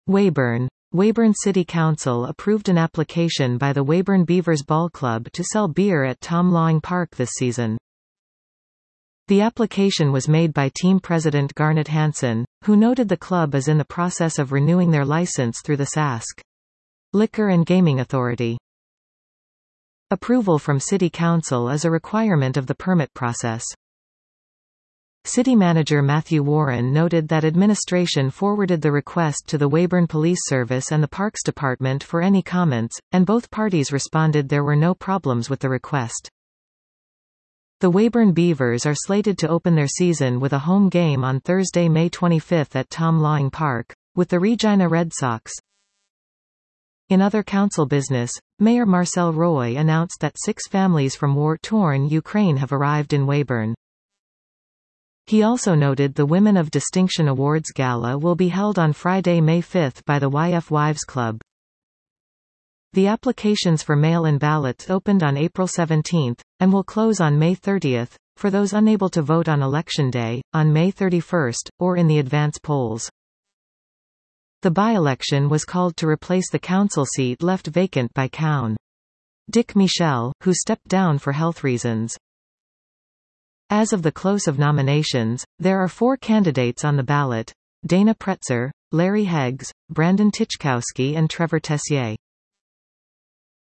Weyburn. Weyburn City Council approved an application by the Weyburn Beavers Ball Club to sell beer at Tom Lawing Park this season. The application was made by team president Garnet Hansen, who noted the club is in the process of renewing their license through the Sask Liquor and Gaming Authority. Approval from City Council is a requirement of the permit process. City Manager Matthew Warren noted that administration forwarded the request to the Weyburn Police Service and the Parks Department for any comments, and both parties responded there were no problems with the request. The Weyburn Beavers are slated to open their season with a home game on Thursday, May 25 at Tom Lawing Park, with the Regina Red Sox. In other council business, Mayor Marcel Roy announced that 6 families from war-torn Ukraine have arrived in Weyburn. He also noted the Women of Distinction Awards Gala will be held on Friday, May 5 by the YF Wives Club. The applications for mail-in ballots opened on April 17, and will close on May 30, for those unable to vote on Election Day, on May 31, or in the advance polls. The by-election was called to replace the council seat left vacant by Cown Dick Michel, who stepped down for health reasons. As of the close of nominations, there are 4 candidates on the ballot: Dana Pretzer, Larry Heggs, Brandon Tichkowski and Trevor Tessier.